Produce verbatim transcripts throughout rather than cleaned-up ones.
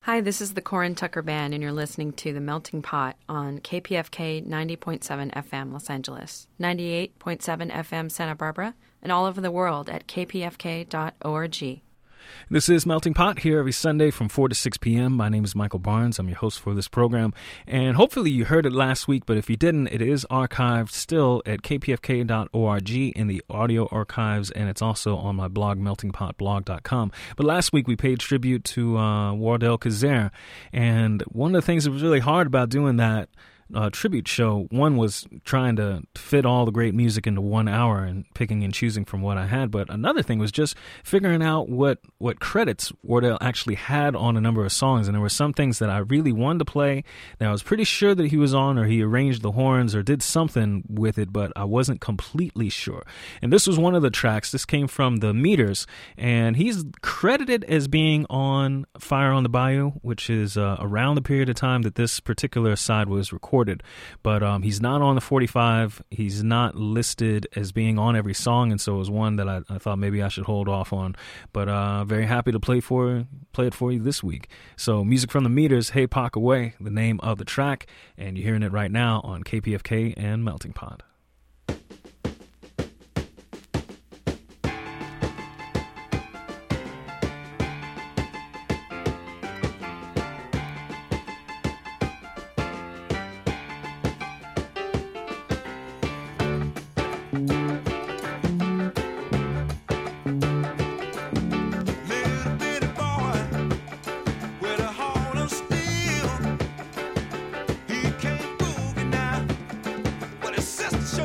Hi, this is the Corin Tucker Band, and you're listening to The Melting Pot on K P F K ninety point seven F M Los Angeles, ninety-eight point seven F M Santa Barbara, and all over the world at k p f k dot org. This is Melting Pot here every Sunday from four to six p.m. My name is Michael Barnes. I'm your host for this program. And hopefully you heard it last week, but if you didn't, it is archived still at k p f k dot org in the audio archives, and it's also on my blog, melting pot blog dot com. But last week we paid tribute to uh, Wardell Kazare, and one of the things that was really hard about doing that Uh, tribute show, one was trying to fit all the great music into one hour and picking and choosing from what I had, but another thing was just figuring out what, what credits Wardell actually had on a number of songs, and there were some things that I really wanted to play that I was pretty sure that he was on, or he arranged the horns or did something with it, but I wasn't completely sure. And this was one of the tracks. This came from The Meters, and he's credited as being on Fire on the Bayou, which is uh, around the period of time that this particular side was recorded. But um, he's not on the forty-five. He's not listed as being on every song, and so it was one that I, I thought maybe I should hold off on. But uh, very happy to play for play it for you this week. So music from The Meters, Hey Park Away, the name of the track, and you're hearing it right now on K P F K and Melting Pot. Sister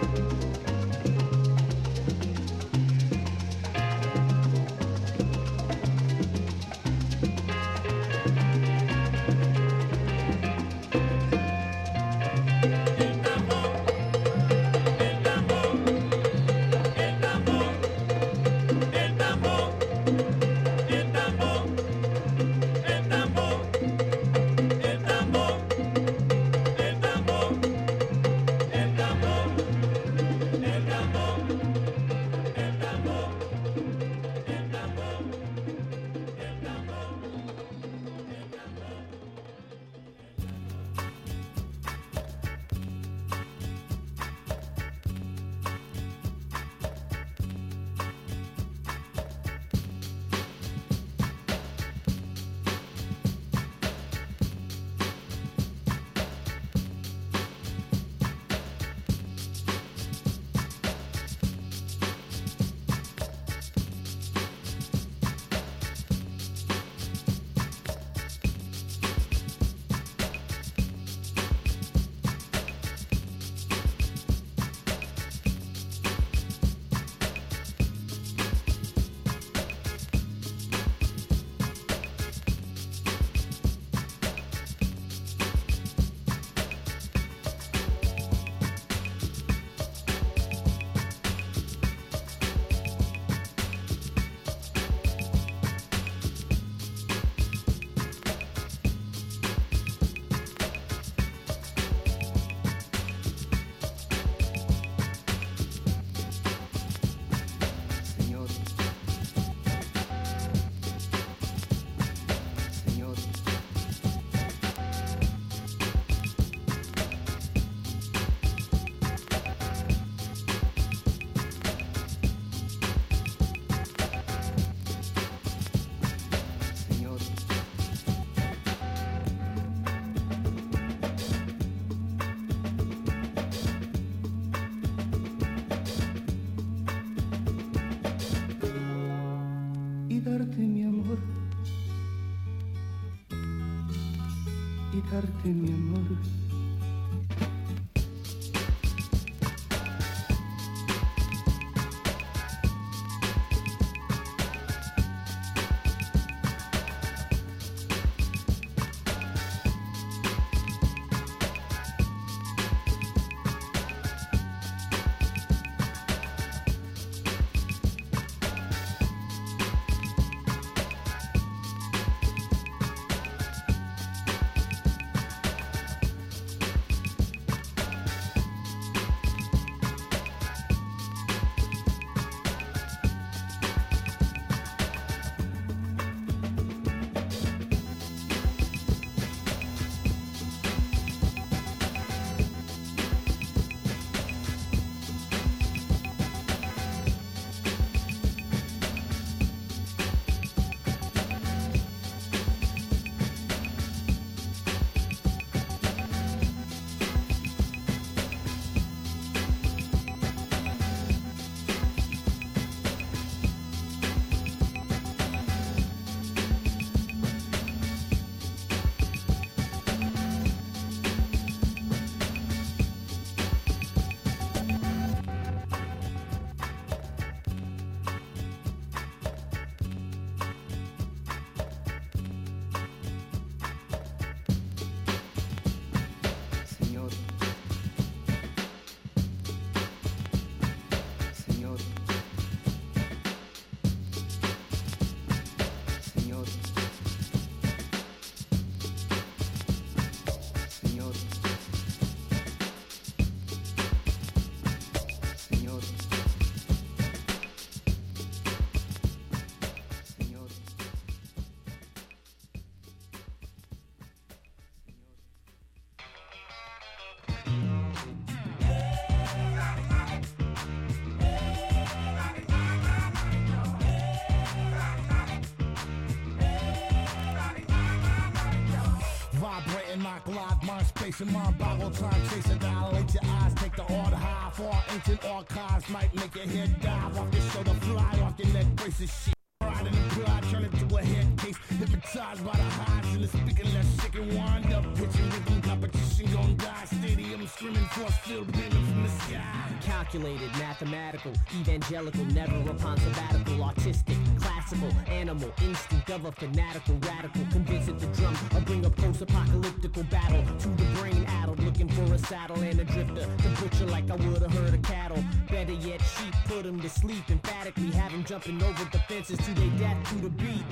darte mi amor, y darte mi amor. Spacing my boggle time chasing, dilate your eyes, take the order high. Far ancient archives might make your head dive off your shoulder, fly off your neck, braces shit. Right in the pride, turn it to a head case. Hypnotized by the highs and the speaking less chicken. Wind up, pitching rhythm competition, gon' die. Stadium screaming force field beaming from the sky. Calculated, mathematical, evangelical, never upon sabbatical, artistic, classical, animal, instinct of a fanatical, radical, convinced that the drum will bring a post-apocalyptical battle to the brain addled, looking for a saddle and a drifter to butcher like I would a herd of cattle. Better yet, sheep, put them to sleep, emphatically have them jumping over the fences to their death to the beat.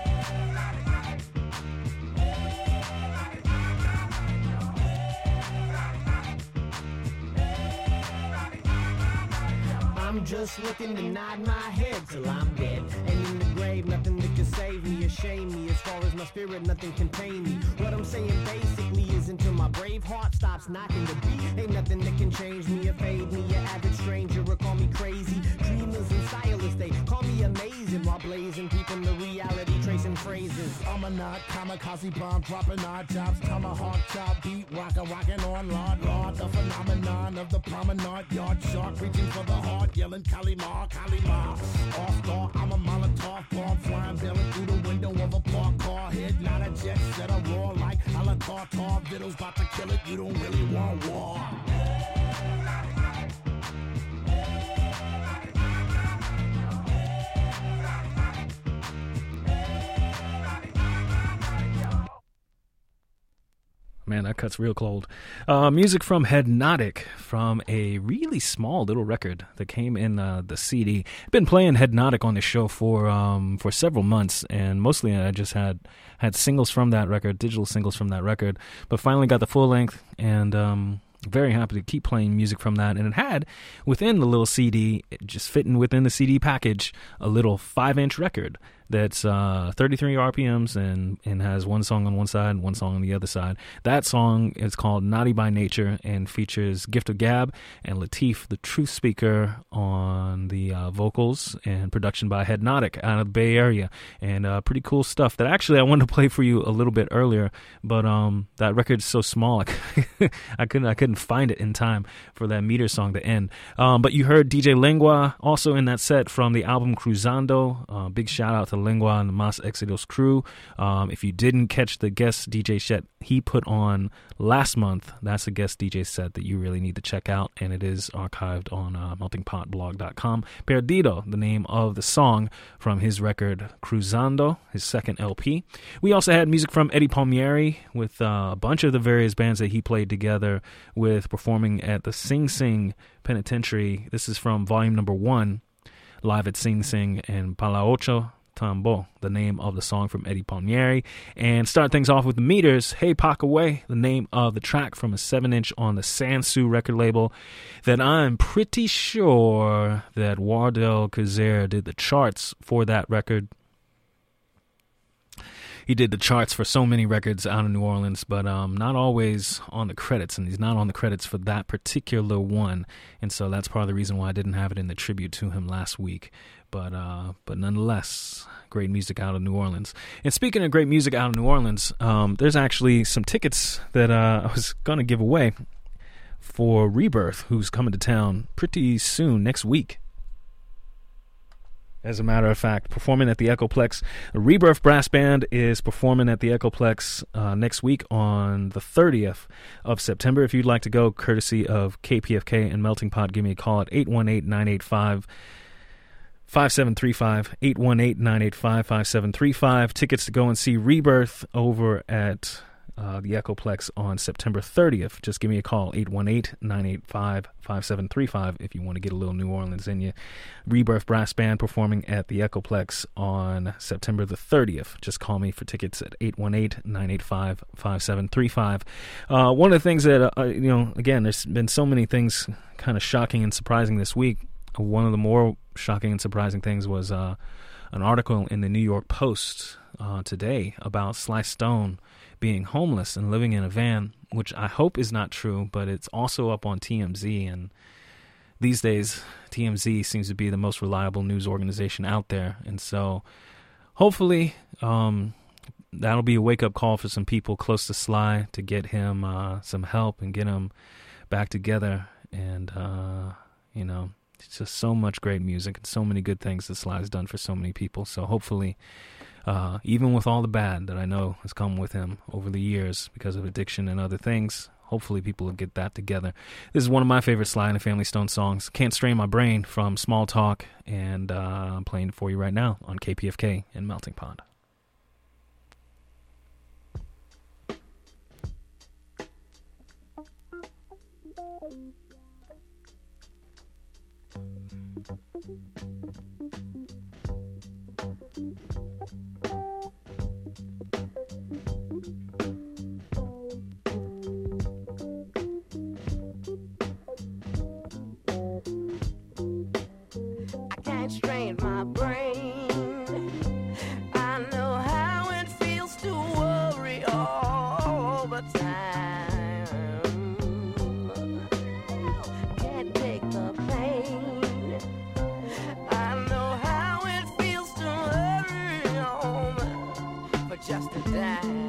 I'm just looking to nod my head till I'm dead. And in the grave, nothing that can save me or shame me. As far as my spirit, nothing can tame me. What I'm saying basically is until my brave heart stops knocking the beat, ain't nothing that can change me or fade me. An average stranger or call me crazy. Dreamers and stylists, they call me amazing. While blazing, keeping the reality, tracing phrases. I'm a not kamikaze bomb, dropping odd jobs. Tomahawk chop, beat rocker, rocking on Lord Lord. The phenomenon of the promenade yard shark, reaching for the heart, yelling Kalima, Kalima. Off guard, I'm a Molotov bomb, flying, bailing through the window of a parked car. Head not a jet set, I roar like a la Tartar. Vittles about to kill it, you don't really want war. Man, that cuts real cold. Uh, music from Hednotic from a really small little record that came in uh, the C D. I've been playing Hednotic on the show for um, for several months, and mostly I just had had singles from that record, digital singles from that record, but finally got the full length, and um, very happy to keep playing music from that. And it had, within the little C D, just fitting within the C D package, a little five-inch record that's uh, thirty-three R P Ms and, and has one song on one side and one song on the other side. That song is called Naughty by Nature and features Gift of Gab and Latif, the Truth Speaker, on the uh, vocals, and production by Hednotic out of the Bay Area. And uh, pretty cool stuff that actually I wanted to play for you a little bit earlier, but um, that record's so small I couldn't I couldn't find it in time for that meter song to end. Um, but you heard D J Lengua also in that set from the album Cruzando. Uh, big shout out to Lengua and the Mas Exidos crew. Um, if you didn't catch the guest D J set he put on last month, that's a guest D J set that you really need to check out, and it is archived on uh, melting pot blog dot com. Perdido, the name of the song from his record Cruzando, his second L P. We also had music from Eddie Palmieri with uh, a bunch of the various bands that he played together with, performing at the Sing Sing Penitentiary. This is from volume number one, live at Sing Sing in Pala Ocho Tambo, the name of the song from Eddie Palmieri. And start things off with the meters. Hey Pakaway, the name of the track from a seven inch on the Sansu record label that I'm pretty sure that Wardell Kazare did the charts for that record. He did the charts for so many records out of New Orleans, but um, not always on the credits, and he's not on the credits for that particular one. And so that's part of the reason why I didn't have it in the tribute to him last week. But uh, but nonetheless, great music out of New Orleans. And speaking of great music out of New Orleans, um, there's actually some tickets that uh, I was going to give away for Rebirth, who's coming to town pretty soon, next week. As a matter of fact, performing at the Echoplex. The Rebirth Brass Band is performing at the Echoplex uh, next week on the thirtieth of September. If you'd like to go, courtesy of K P F K and Melting Pot, give me a call at eight one eight, nine eight five, five seven three five, eight one eight, nine eight five, five seven three five. Tickets to go and see Rebirth over at uh, the Echoplex on September thirtieth. Just give me a call, eight one eight, nine eight five, five seven three five, if you want to get a little New Orleans in you. Rebirth Brass Band performing at the Echoplex on September the thirtieth. Just call me for tickets at eight one eight, nine eight five, five seven three five. Uh, one of the things that, uh, you know, again, there's been so many things kind of shocking and surprising this week. One of the more shocking and surprising things was uh, an article in the New York Post uh, today about Sly Stone being homeless and living in a van, which I hope is not true, but it's also up on T M Z. And these days, T M Z seems to be the most reliable news organization out there. And so hopefully um, that'll be a wake-up call for some people close to Sly to get him uh, some help and get him back together. And, uh, you know, it's just so much great music and so many good things that Sly's done for so many people. So hopefully, uh, even with all the bad that I know has come with him over the years because of addiction and other things, hopefully people will get that together. This is one of my favorite Sly and the Family Stone songs, Can't Strain My Brain from Small Talk, and uh, I'm playing it for you right now on K P F K and Melting Pot. Strain my brain. I know how it feels to worry all the time. Can't take the pain. I know how it feels to hurry on for just a dime.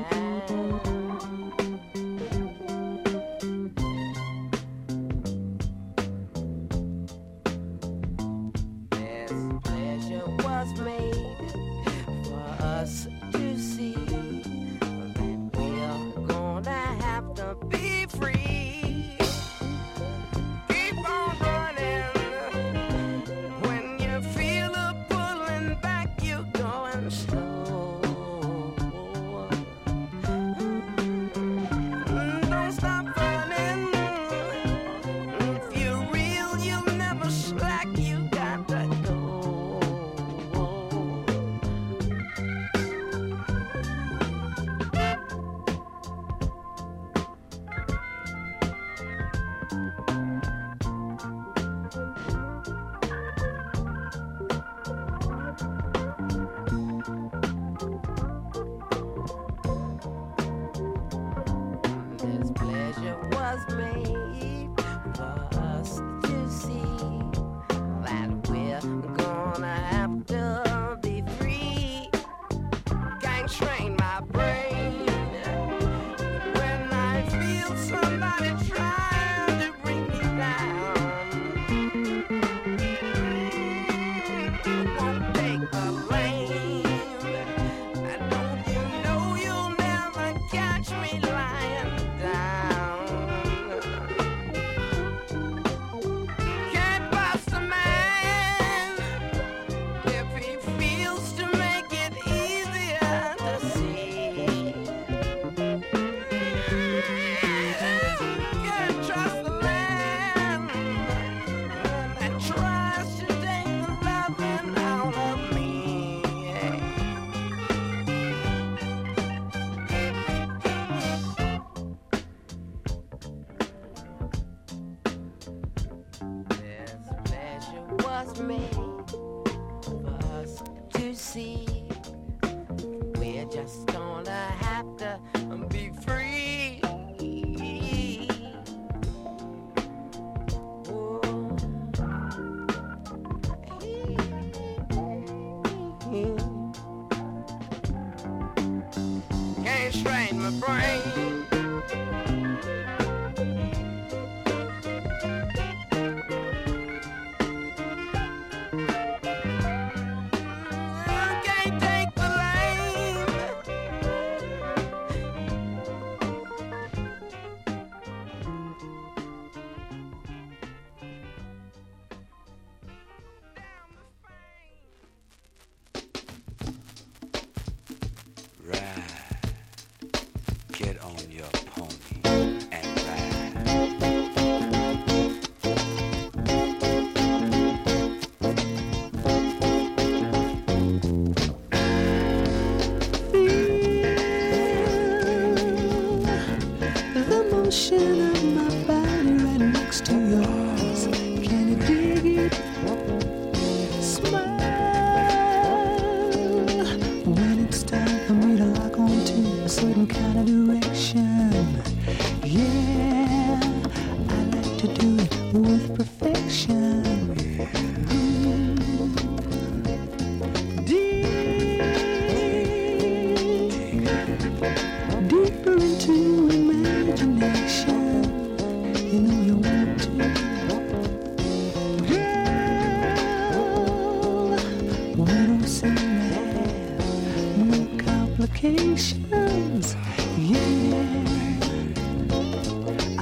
Complications, yeah.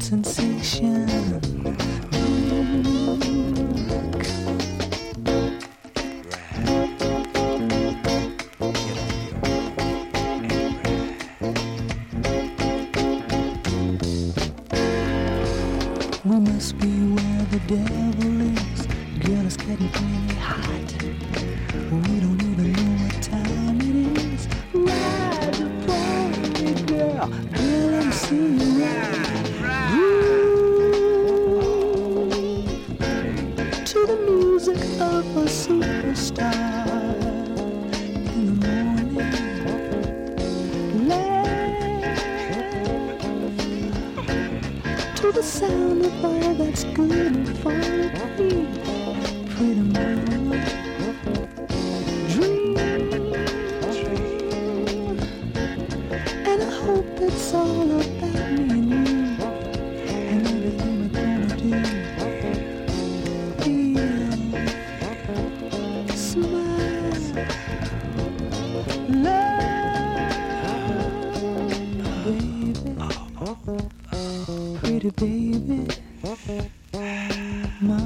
sensation. We must be where the devil is. Girl, it's getting pretty hot. We don't even know what time it is. Ride the party, girl. Girl, I'm seeing you right. Ooh, to the music of a superstar. In the morning, to the sound of all that's good and fun. Pretty mama, dream, and I hope it's all about me and you, and everything we're gonna do. Feel, smile, love, baby. Pretty baby, my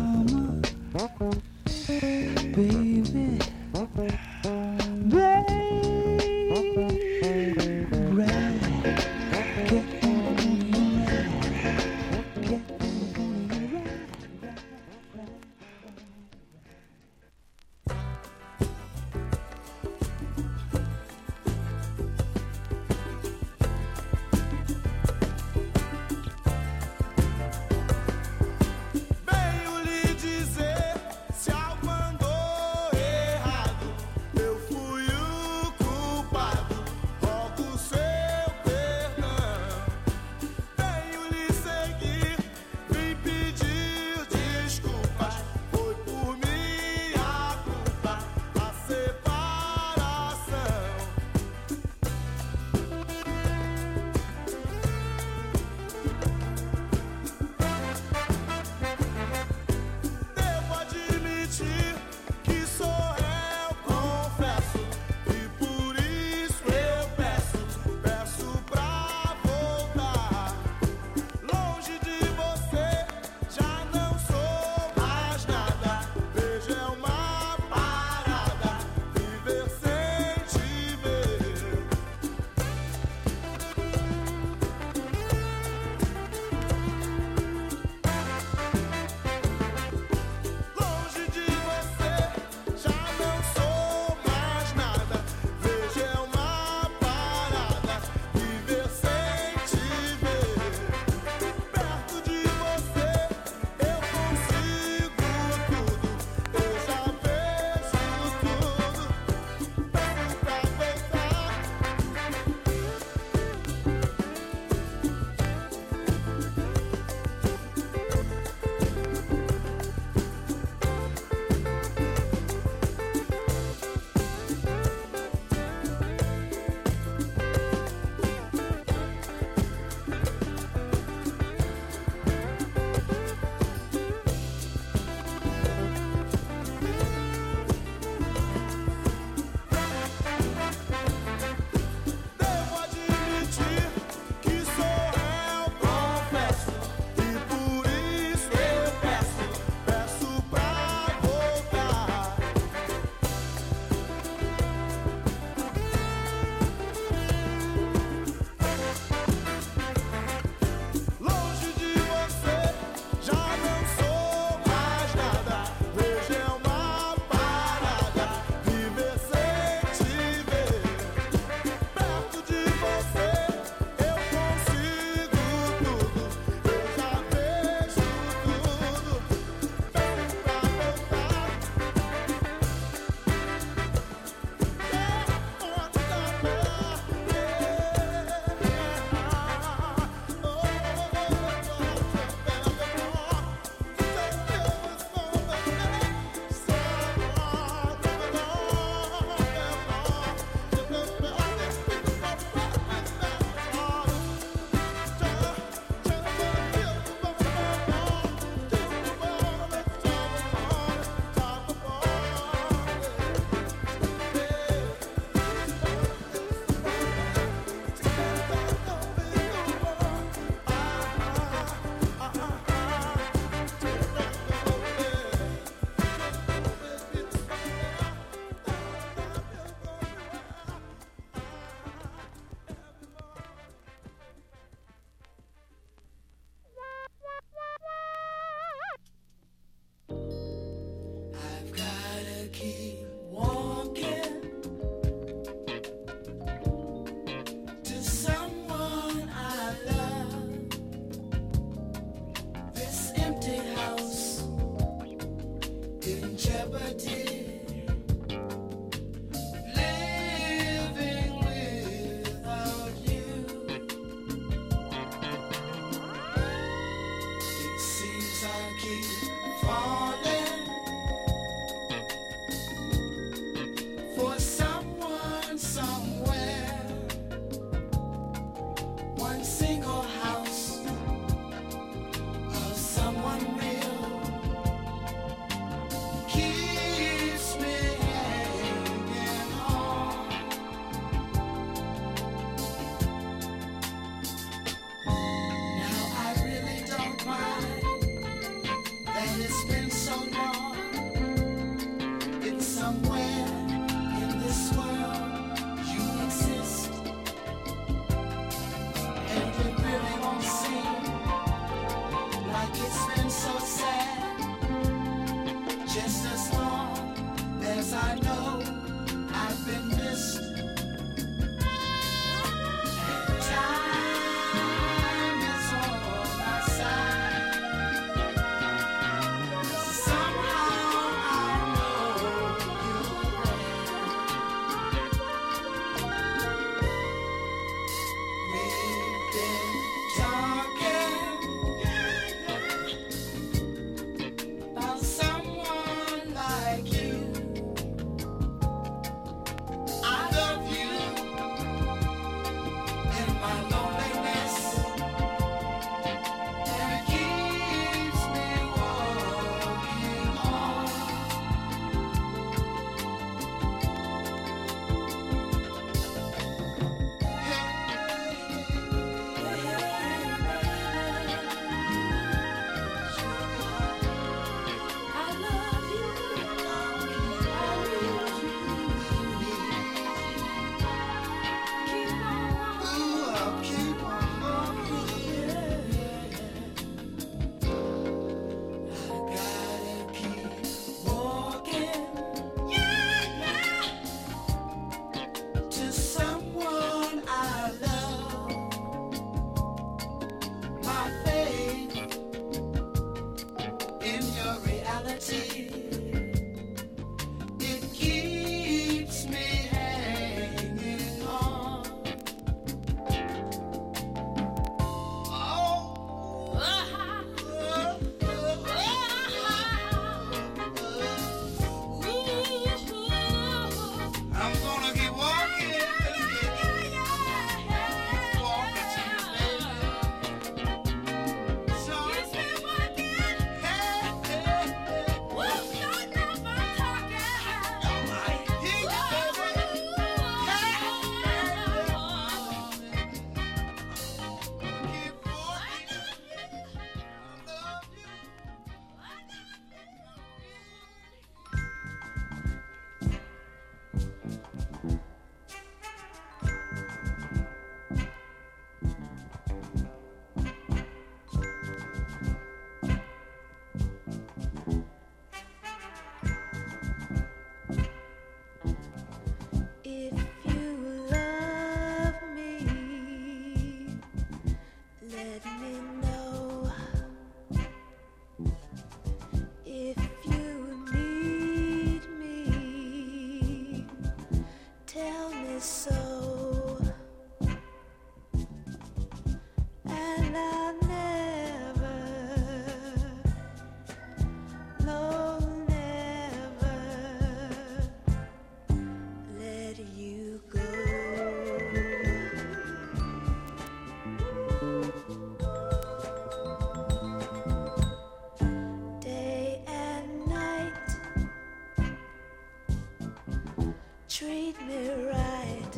treat me right.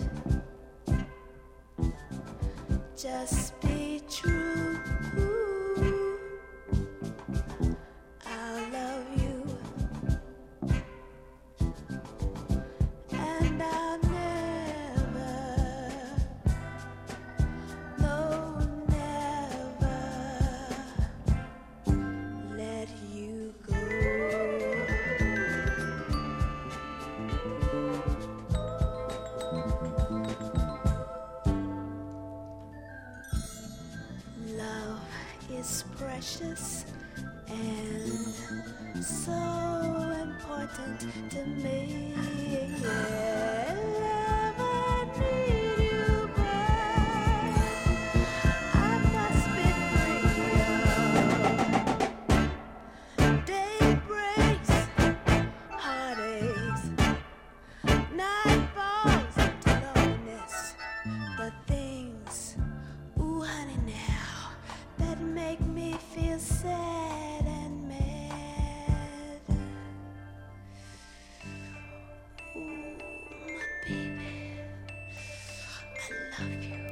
Just be true. I love you, and I'll never, no, never let you go. important to me. Yeah, love, I need you back. I must be free. Day breaks, heartaches, night falls into loneliness. The things, ooh honey now, that make me feel sad and mad. Ooh, my baby, I love you.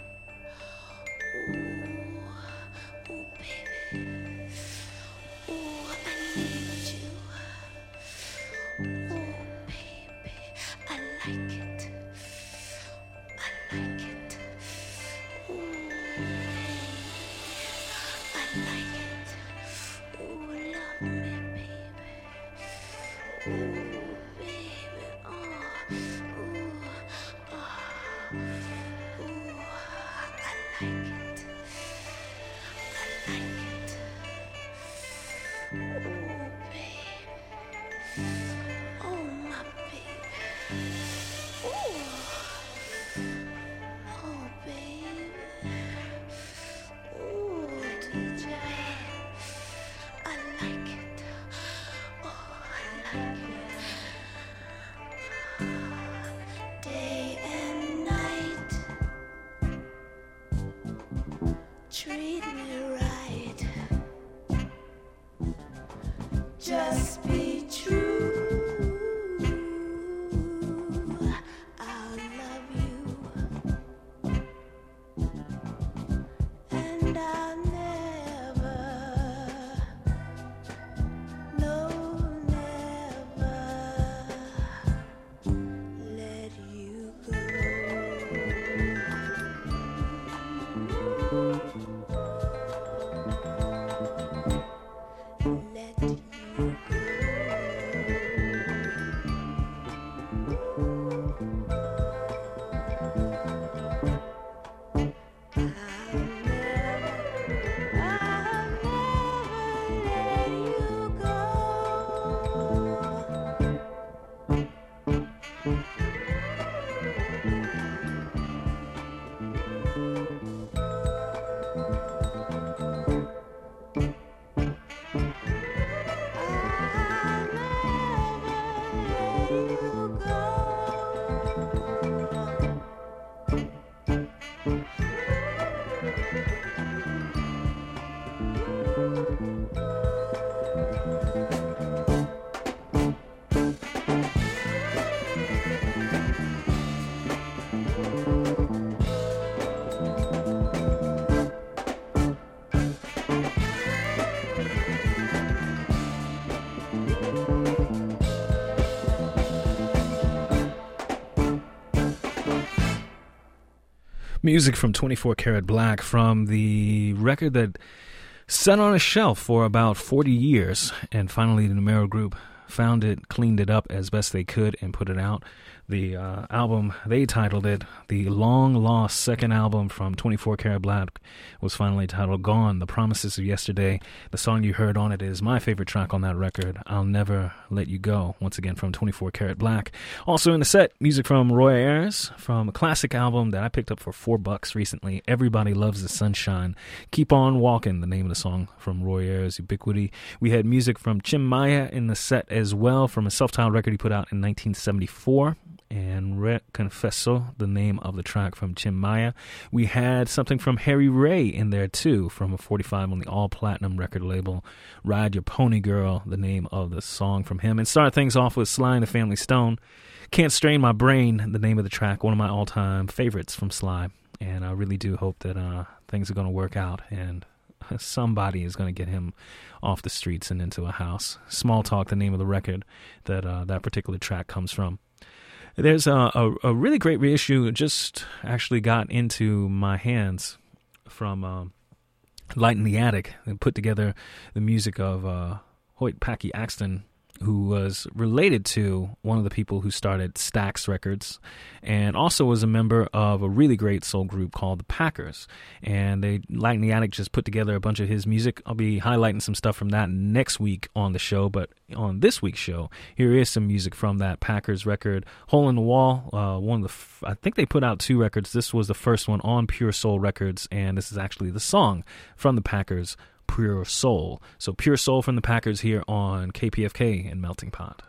Ooh, ooh baby, ooh I need you. Ooh baby, I like it. I like it. Ooh, I like it. Ooh, love me, baby. Ooh, baby. Oh, ooh, oh, ooh, I like it. I like it. Ooh, baby. Oh, my baby. Ooh. Oh, baby. Ooh, D J. I like it. Oh, I like it. Day and night. Treat me right. Just be true. I'll love you. And I'll never, no, never let you go. Let you Music from twenty-four Karat Black, from the record that sat on a shelf for about forty years, and finally the Numero Group found it, cleaned it up as best they could, and put it out. The uh, album, they titled it, the long-lost second album from twenty-four Karat Black, was finally titled Gone, The Promises of Yesterday. The song you heard on it is my favorite track on that record, I'll Never Let You Go, once again from twenty-four Karat Black. Also in the set, music from Roy Ayers, from a classic album that I picked up for four bucks recently, Everybody Loves the Sunshine. Keep On Walking, the name of the song from Roy Ayers, Ubiquity. We had music from Jim Maya in the set as well, from a self-titled record he put out in nineteen seventy-four. And Re Confesso, the name of the track from Jim Maya. We had something from Harry Ray in there too, from a forty-five on the All Platinum record label. Ride Your Pony Girl, the name of the song from him. And start things off with Sly and the Family Stone. Can't Strain My Brain, the name of the track, one of my all-time favorites from Sly. And I really do hope that uh, things are going to work out and somebody is going to get him off the streets and into a house. Small Talk, the name of the record that uh, that particular track comes from. There's a, a, a really great reissue just actually got into my hands from uh, Light in the Attic. They put together the music of uh, Hoyt Packy Axton who was related to one of the people who started Stax Records, and also was a member of a really great soul group called the Packers. And they, Light in the Attic, just put together a bunch of his music. I'll be highlighting some stuff from that next week on the show, but on this week's show, here is some music from that Packers record, Hole in the Wall. Uh, one of the, f- I think they put out two records. This was the first one on Pure Soul Records, and this is actually the song from the Packers, Pure Soul. So Pure Soul from the Packers here on K P F K and Melting Pot.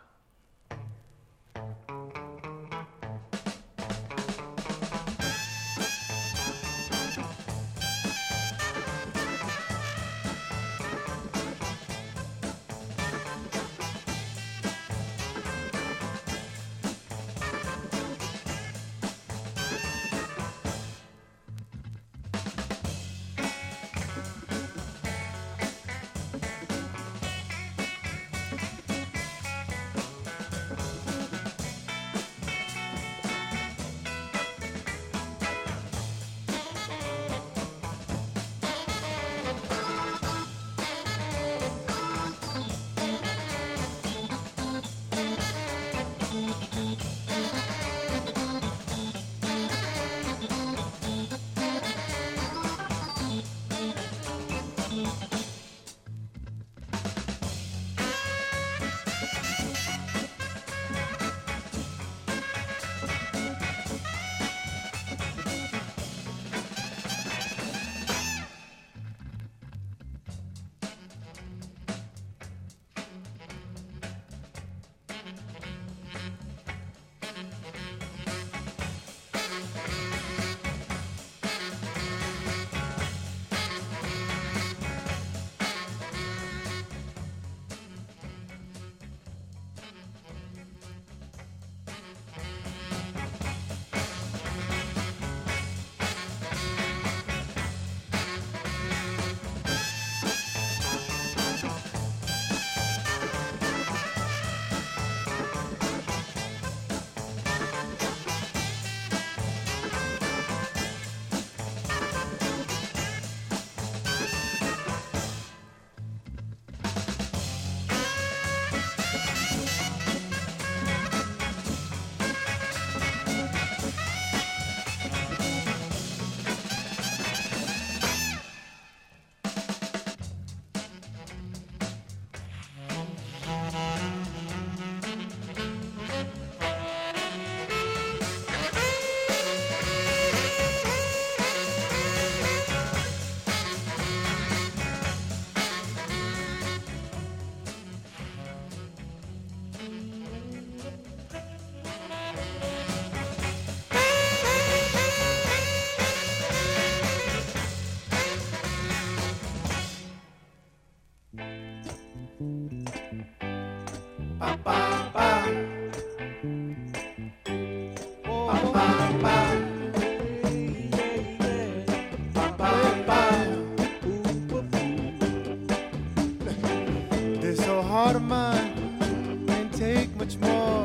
This whole heart of mine can't take much more,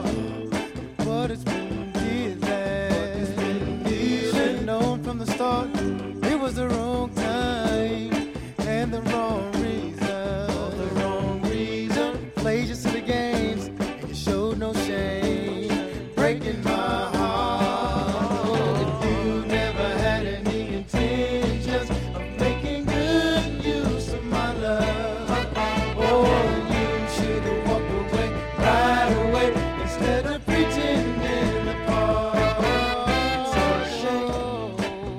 but it's been dealing. Should've known from the start it was the wrong time and the wrong reason. The wrong reason. Played you silly games and you showed no shame, breaking my heart. If you never had any intentions of making good use of my love, oh, you should have walked away right away instead of pretending apart. It's a shame.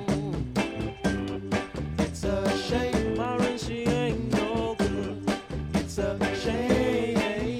It's a shame. Myron, she ain't no good. It's a shame.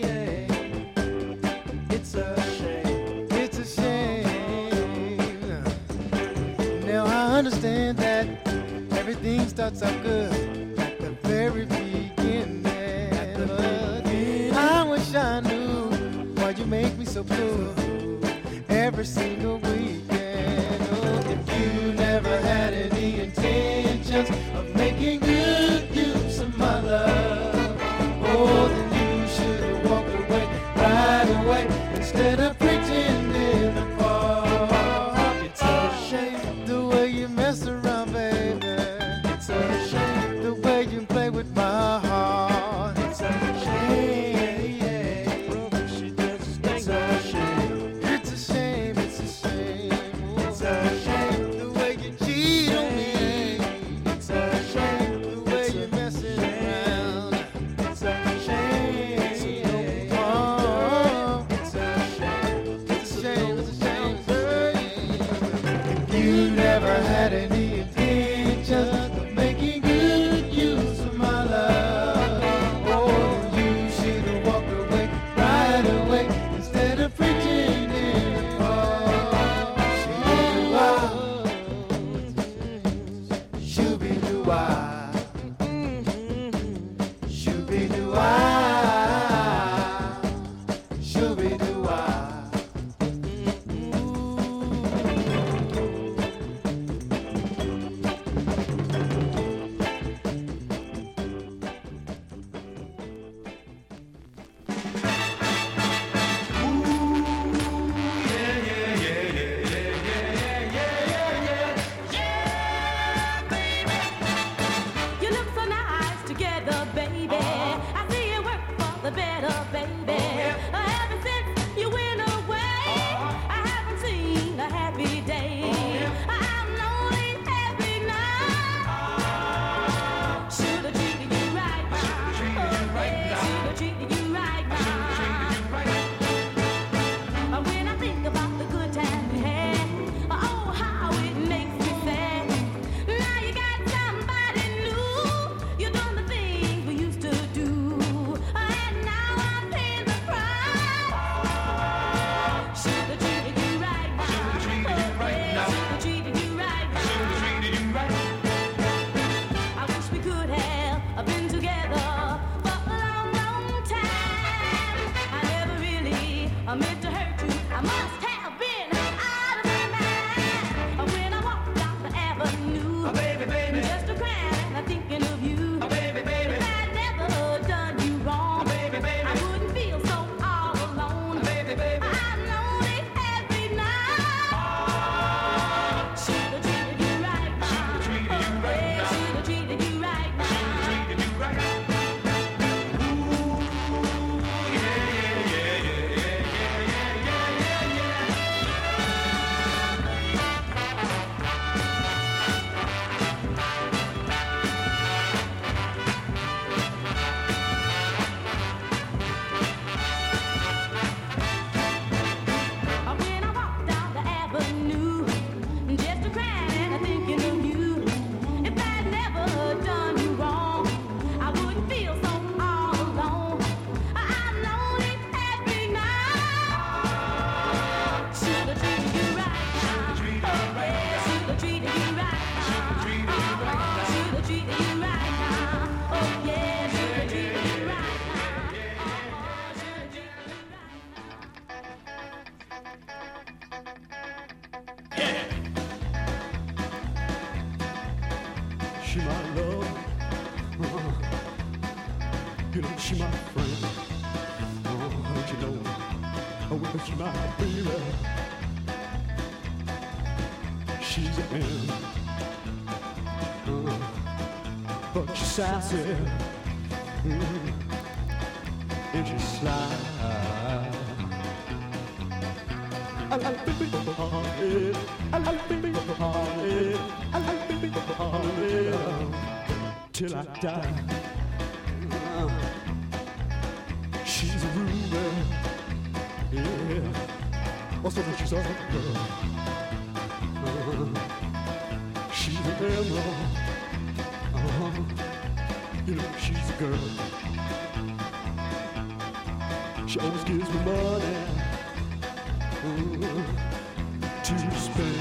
It's a shame. It's a shame. Now I understand that everything starts out good at the very beginning. But I wish I knew why you make me so blue every single weekend. Oh, if you never had any intentions of making good use of my love, oh, then you should have walked away right away instead of pretending apart. It's a shame the way you mess around, baby. It's a shame the way you play with my heart. It's a shame. had any intentions of making good use of my love. Oh, you should have walked away right away instead of preaching in the park. Shoo-be-doo-wah, shoo-be-doo-wah, shoo-be-doo-wah. You look so nice together, baby. I see you work for the better, baby. Ever since you went away, I haven't seen a happy day. I'm lonely every night. Should've treated you right. Should've treated you right. When I think about the good times we had, oh, how it makes me sad. Now you got somebody new. You're doing the things we used to do, and now I'm paying the price. Should've treated you right. Should've treated you right. Should've treated you right. Should've treated you right. I wish we could have been together for a long, long time. I never really meant to hurt you. I must have been out of my mind when I walked down the avenue. Baby, baby, just a crying and thinking of you. Baby, baby, if I'd never done you wrong, baby, baby, I wouldn't feel so all alone. Baby, baby, I'm lonely every night. Should've treated you right. Should've treated you right. Should've treated you right. Should've treated you right. When I walk down the avenue, just a crying and thinking of you. If I'd never done you wrong, I wouldn't feel so all alone. I'm lonely every night. Should've treated you right. Should've treated you right. Should've treated you right. Should've treated you right. Should've treated you right. Oh yeah, should've treated you right. Should've treated you right. She my love, uh, you know she my friend. Oh, don't you know? Oh, well, she my baby. She's a man, uh, but she's sassy, mm, and she's sly. I like the big hearted. I like the big hearted. I like the big hearted. Till I die. Uh, she's a ruby. Yeah. Also, she's a girl. Uh, she's an emerald. Uh-huh. You know, she's a girl. She always gives me money to spend.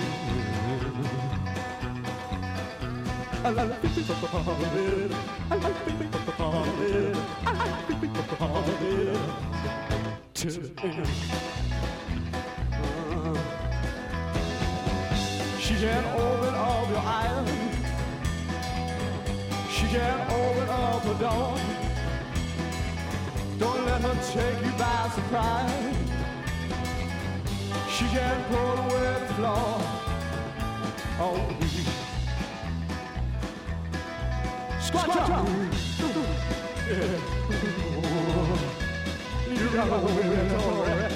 I like the people party. I like the people party. I like the people party till the end. Uh, she can't open up your eyes. She can't open up the door. Don't let her take you by surprise. She can't pull away the floor. Oh, squat down. Yeah. You got a women already.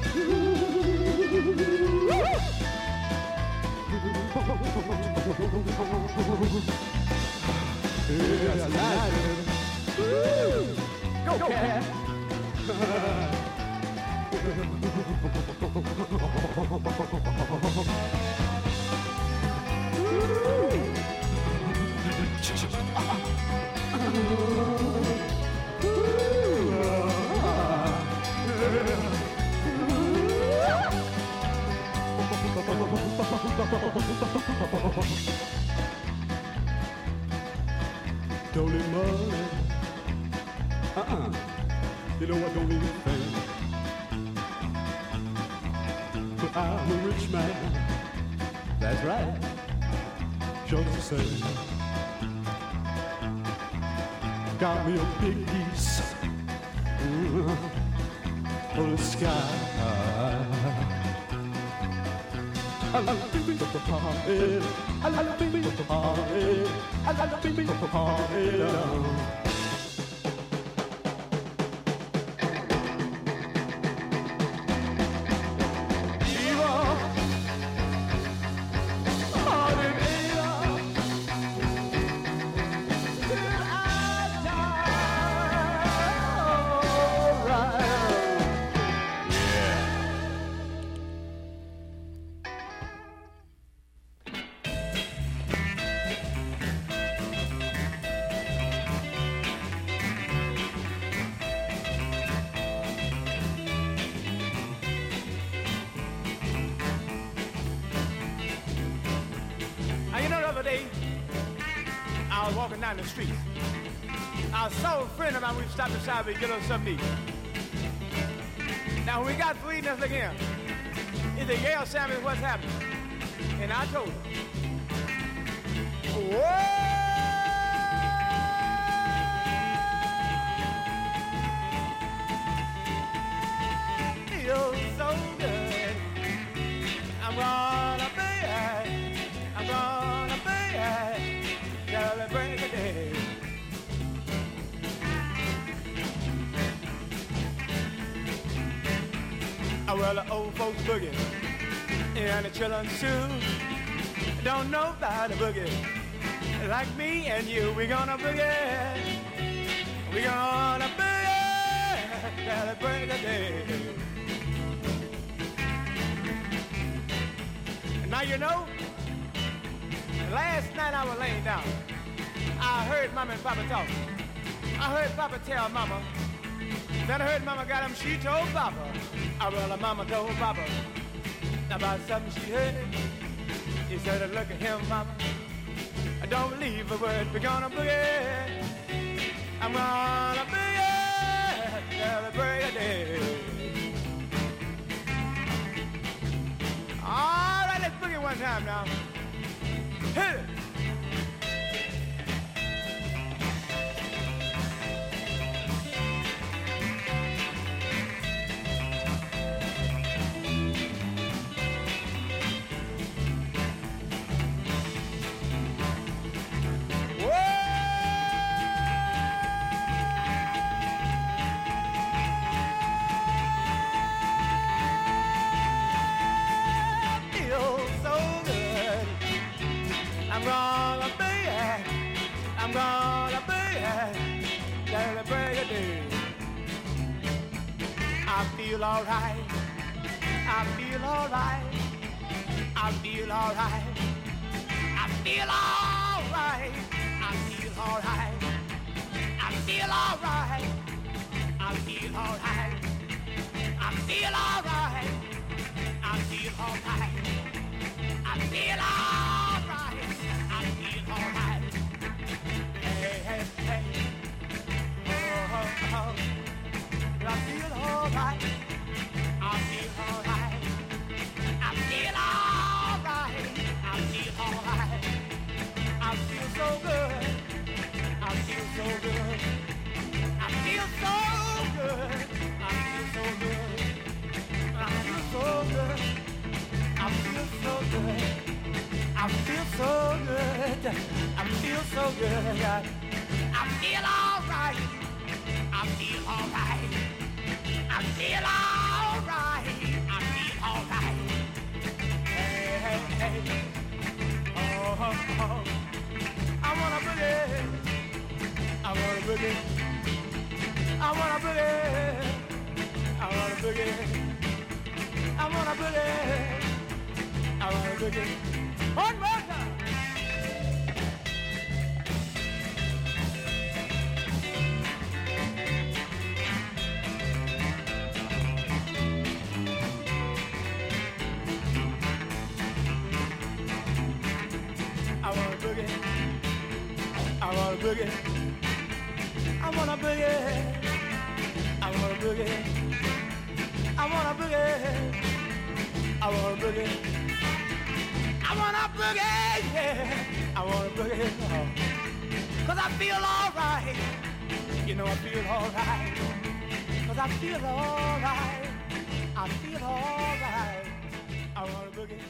Yeah, nice. Go, cat. Don't need money. Uh-uh. You know I don't need anything. But I'm a rich man. That's right. Just the same. Got me a big piece mm, of the sky. I like to be the party. I like to be the party. I like to be the party. Down the street, I saw a friend of mine. We stopped beside me to get us something to eat. Now when we got food eating, us look here. He said, "Yeah, Sammy, what's happening?" And I told him, "Whoa, feels so good. I'm gonna be it. I'm gonna be it. Till break a day." Oh, well, the old folks boogie and the children too. Don't know about the boogie like me and you. We gonna boogie. We gonna boogie till break a day. And now you know. Last night I was laying down. I heard Mama and Papa talk. I heard Papa tell Mama. Then I heard Mama got him. She told Papa. I well, Mama told Papa about something she heard. He said, "Look at him, Mama. I don't believe a word. We're gonna boogie. I'm gonna boogie till the break of day." All right, let's boogie one time now. Hit it. I'm gonna be it. I'm gonna be it till the break of day. I feel alright. I feel alright. I feel alright. I feel alright. I feel alright. I feel alright. I feel alright. I feel alright. I feel alright. I feel alright. I feel alright. Hey, hey, hey. Oh, oh, oh. I feel alright. I feel alright. I feel alright. I feel alright. I feel so good. I feel so good. I feel so good. I feel so good. I feel so good. I feel so good. I feel so good. I feel so good. I feel alright. I feel alright. I feel alright. I feel alright. Hey, hey, hey. Oh, oh, oh. I wanna boogie. I wanna boogie. I wanna boogie. I wanna boogie. I wanna boogie. I wanna boogie. One more time. boogie. I wanna boogie. I wanna boogie. I wanna boogie. I wanna boogie. I wanna boogie. Yeah. I wanna boogie. Oh. Cause I feel alright. You know I feel alright. Cause I feel alright. I feel alright. I wanna boogie.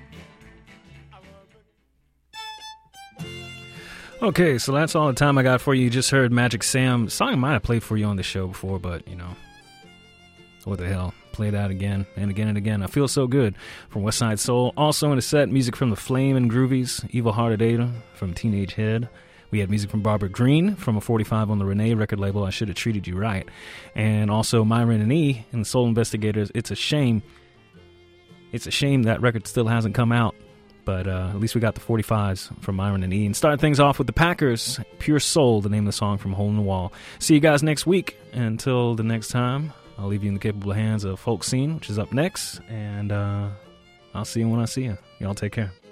Okay, so that's all the time I got for you. You just heard Magic Sam. Song I might have played for you on the show before, but, you know, what the hell. Play that again and again and again. I Feel So Good from West Side Soul. Also in the set, music from The Flame and Groovies, Evil Hearted Ada from Teenage Head. We had music from Barbara Green from a forty-five on the Renee record label, I Should Have Treated You Right. And also Myron and E and the Soul Investigators, It's a Shame. It's a shame that record still hasn't come out. But uh, at least we got the forty-fives from Myron and E. And start things off with the Packers, Pure Soul, the name of the song from Hole in the Wall. See you guys next week. Until the next time, I'll leave you in the capable hands of Folk Scene, which is up next. And uh, I'll see you when I see you. Y'all take care.